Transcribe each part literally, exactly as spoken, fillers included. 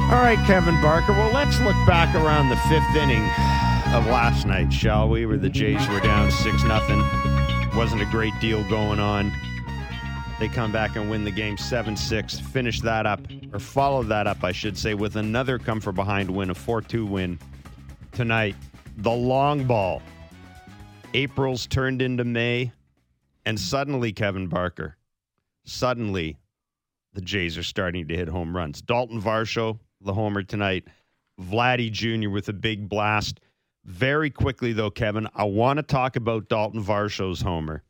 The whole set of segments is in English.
All right, Kevin Barker. Well, let's look back around the fifth inning of last night, shall we? Where the Jays were down six nothing. Wasn't a great deal going on. They come back and win the game seven six. Finish that up, or follow that up, I should say, with another come-from-behind win, a four two win tonight. The long ball. April's turned into May, and suddenly, Kevin Barker, suddenly, the Jays are starting to hit home runs. Dalton Varsho, the homer tonight. Vladdy Junior with a big blast. Very quickly, though, Kevin, I want to talk about Dalton Varsho's homer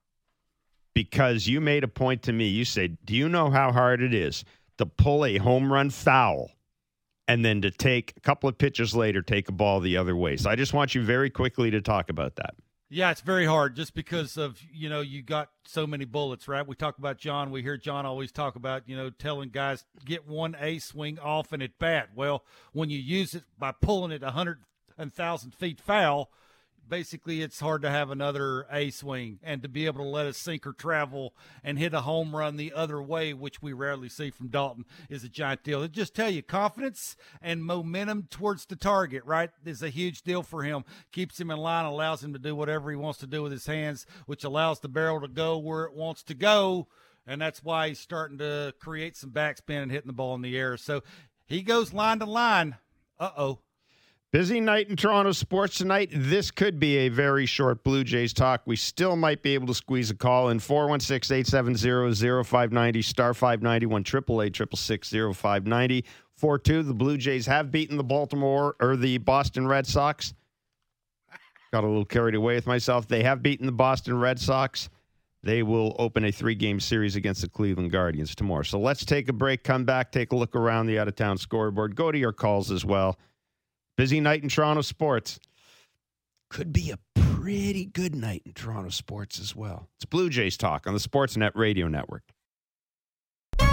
because you made a point to me. You said, do you know how hard it is to pull a home run foul and then to take a couple of pitches later, take a ball the other way? So I just want you very quickly to talk about that. Yeah, it's very hard just because of, you know, you got so many bullets, right? We talk about John. We hear John always talk about, you know, telling guys, get one A swing off and at bat. Well, when you use it by pulling it one hundred thousand feet foul, basically it's hard to have another A swing and to be able to let a sinker travel and hit a home run the other way, which we rarely see from Dalton, is a giant deal. It just tell you confidence and momentum towards the target, right, is a huge deal for him. Keeps him in line, allows him to do whatever he wants to do with his hands, which allows the barrel to go where it wants to go, and that's why he's starting to create some backspin and hitting the ball in the air. So he goes line to line. Uh-oh. Busy night in Toronto sports tonight. This could be a very short Blue Jays talk. We still might be able to squeeze a call in four one six, eight seven zero, zero five nine zero, star five ninety, one eight eight eight, six six six, zero five nine zero. four two, the Blue Jays have beaten the Baltimore or the Boston Red Sox. Got a little carried away with myself. They have beaten the Boston Red Sox. They will open a three-game series against the Cleveland Guardians tomorrow. So let's take a break, come back, take a look around the out-of-town scoreboard. Go to your calls as well. Busy night in Toronto sports. Could be a pretty good night in Toronto sports as well. It's Blue Jays Talk on the Sportsnet Radio Network. The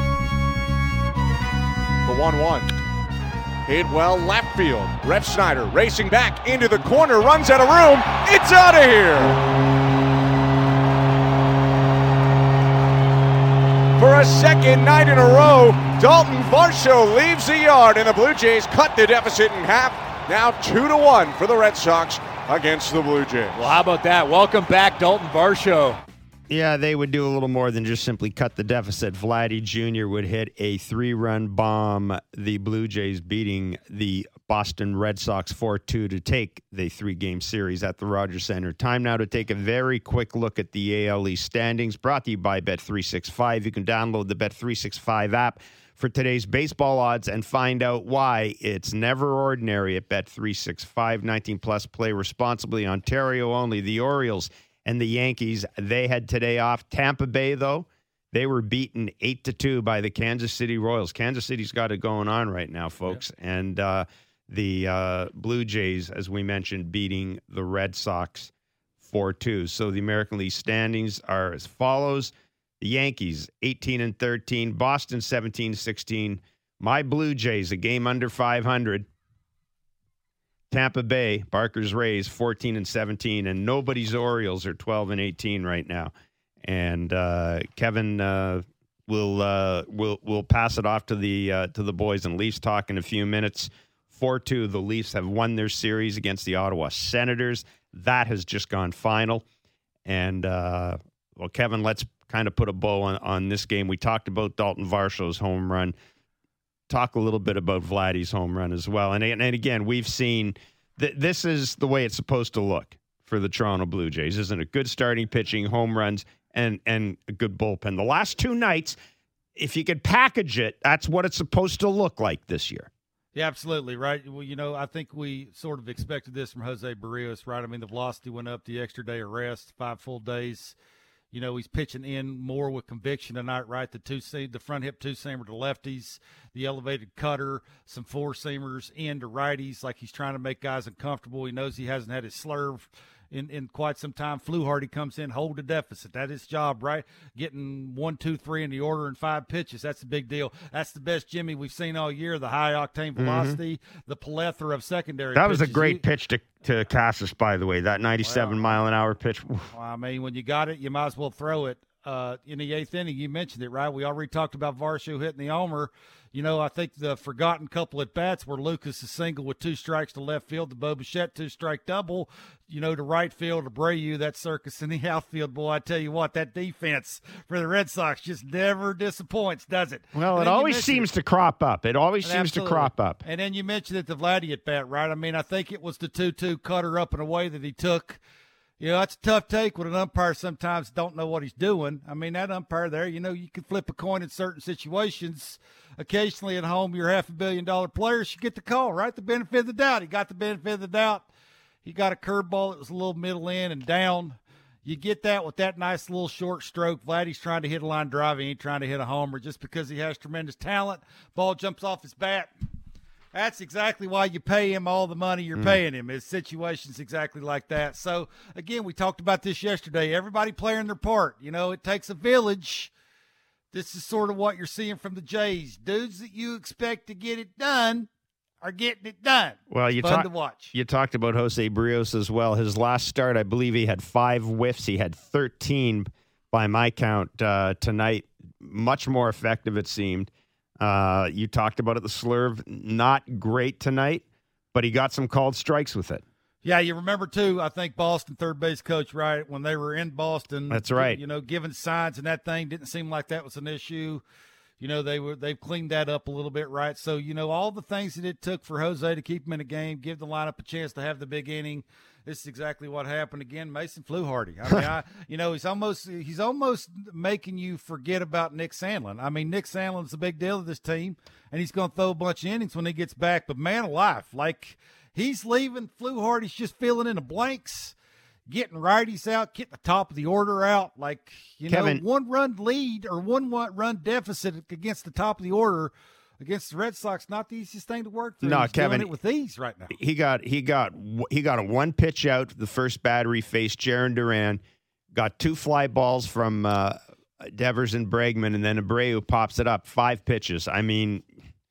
one one. Hit well left field. Ref Snyder racing back into the corner, runs out of room. It's out of here. For a second night in a row, Dalton Varsho leaves the yard, and the Blue Jays cut the deficit in half. Now two to one for the Red Sox against the Blue Jays. Well, how about that? Welcome back, Dalton Varsho. Yeah, they would do a little more than just simply cut the deficit. Vladdy Junior would hit a three-run bomb, the Blue Jays beating the Boston Red Sox four two to take the three-game series at the Rogers Center. Time now to take a very quick look at the A L East standings, brought to you by Bet three sixty-five. You can download the Bet three sixty-five app for today's baseball odds and find out why it's never ordinary at Bet three sixty-five. nineteen plus, play responsibly. Ontario only. The Orioles and the Yankees, they had today off. Tampa Bay, though, they were beaten eight to two by the Kansas City Royals. Kansas City's got it going on right now, folks. Yeah. And uh, the uh, Blue Jays, as we mentioned, beating the Red Sox four two. So the American League standings are as follows. The Yankees, eighteen and thirteen. Boston, seventeen sixteen. My Blue Jays, a game under five hundred. Tampa Bay, Barker's Rays, fourteen and seventeen, and nobody's Orioles are twelve and eighteen right now. And uh, Kevin uh, will uh, will will pass it off to the uh, to the boys and Leafs talk in a few minutes. four two, the Leafs have won their series against the Ottawa Senators. That has just gone final. And uh, well, Kevin, let's kind of put a bow on, on this game. We talked about Dalton Varsho's home run. Talk a little bit about Vladdy's home run as well. And, and again, we've seen th- this is the way it's supposed to look for the Toronto Blue Jays, isn't it? Good starting pitching, home runs, and and a good bullpen. The last two nights, if you could package it, that's what it's supposed to look like this year. Yeah, absolutely, right? Well, you know, I think we sort of expected this from Jose Barrios, right? I mean, the velocity went up, the extra day of rest, five full days. You know, he's pitching in more with conviction tonight, right? The two seam, the front hip two-seamer to lefties, the elevated cutter, some four-seamers in to righties, like he's trying to make guys uncomfortable. He knows he hasn't had his slurve in, in quite some time. Fluharty comes in, hold the deficit. That is his job, right? Getting one, two, three in the order in five pitches. That's a big deal. That's the best Jimmy we've seen all year, the high-octane velocity, mm-hmm. the plethora of secondary That pitches. was a great you, pitch to, to Casas, by the way, that ninety-seven well, mile an hour pitch. Well, I mean, when you got it, you might as well throw it. uh, in the eighth inning. You mentioned it, right? We already talked about Varsho hitting the homer. You know, I think the forgotten couple at bats were Lucas' single with two strikes to left field, the Bo Bichette two-strike double, you know, to right field, Abreu, that circus in the outfield. Boy, I tell you what, that defense for the Red Sox just never disappoints, does it? Well, it always seems it. to crop up. It always and seems absolutely. to crop up. And then you mentioned it, the Vladdy at bat, right? I mean, I think it was the two two cutter up and away that he took. You know, that's a tough take when an umpire sometimes don't know what he's doing. I mean, that umpire there, you know, you can flip a coin in certain situations. Occasionally at home, your half a billion dollar players should get the call, right? The benefit of the doubt. He got the benefit of the doubt. He got a curveball that was a little middle in and down. You get that with that nice little short stroke. Vladdy's trying to hit a line drive. He ain't trying to hit a homer just because he has tremendous talent. Ball jumps off his bat. That's exactly why you pay him all the money you're mm. paying him. His situation's exactly like that. So, again, we talked about this yesterday. Everybody playing their part. You know, it takes a village. This is sort of what you're seeing from the Jays. Dudes that you expect to get it done are getting it done. Well, you, fun talk, to watch. you talked about Jose Barrios as well. His last start, I believe he had five whiffs. He had thirteen by my count uh, tonight. Much more effective, it seemed. Uh, you talked about it, the slurve, not great tonight, but he got some called strikes with it. Yeah, you remember, too, I think Boston third base coach, right, when they were in Boston. That's right. You know, giving signs and that thing didn't seem like that was an issue. You know, they were, they've cleaned that up a little bit, right? So, you know, all the things that it took for Jose to keep him in a game, give the lineup a chance to have the big inning. This is exactly what happened again. Mason Fluharty. I mean, I, you know, he's almost he's almost making you forget about Nick Sandlin. I mean, Nick Sandlin's a big deal of this team, and he's going to throw a bunch of innings when he gets back. But man alive, like he's leaving. Fluharty's just filling in the blanks, getting righties out, getting the top of the order out. Like you Kevin, know, one run lead or one run deficit against the top of the order. Against the Red Sox, not the easiest thing to work through. No, He's Kevin, doing it with ease right now. He got he got he got a one pitch out. The first batter he faced Jarren Duran, got two fly balls from uh, Devers and Bregman, and then Abreu pops it up. Five pitches. I mean,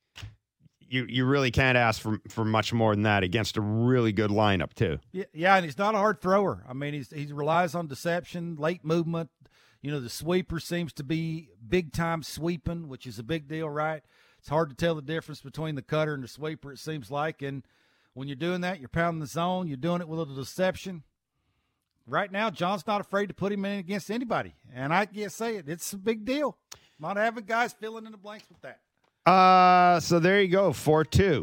you you really can't ask for for much more than that against a really good lineup too. Yeah, yeah, and he's not a hard thrower. I mean, he's he relies on deception, late movement. You know, the sweeper seems to be big time sweeping, which is a big deal, right? It's hard to tell the difference between the cutter and the sweeper, it seems like. And when you're doing that, you're pounding the zone. You're doing it with a little deception. Right now, John's not afraid to put him in against anybody. And I can't say it. It's a big deal. Not having guys filling in the blanks with that. Uh, so there you go, four two.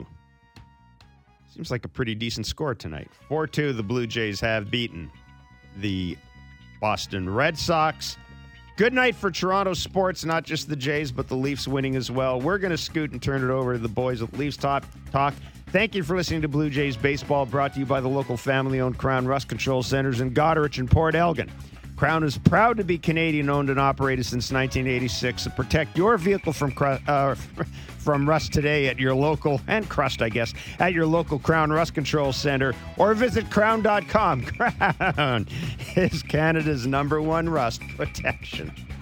Seems like a pretty decent score tonight. four two, the Blue Jays have beaten the Boston Red Sox. Good night for Toronto sports, not just the Jays, but the Leafs winning as well. We're going to scoot and turn it over to the boys at Leafs Talk. Talk. Thank you for listening to Blue Jays Baseball, brought to you by the local family-owned Crown Rust Control Centers in Goderich and Port Elgin. Crown is proud to be Canadian-owned and operated since nineteen eighty-six. So protect your vehicle from uh, from rust today at your local, and crust, I guess, at your local Crown Rust Control Center, or visit crown dot com. Crown is Canada's number one rust protection.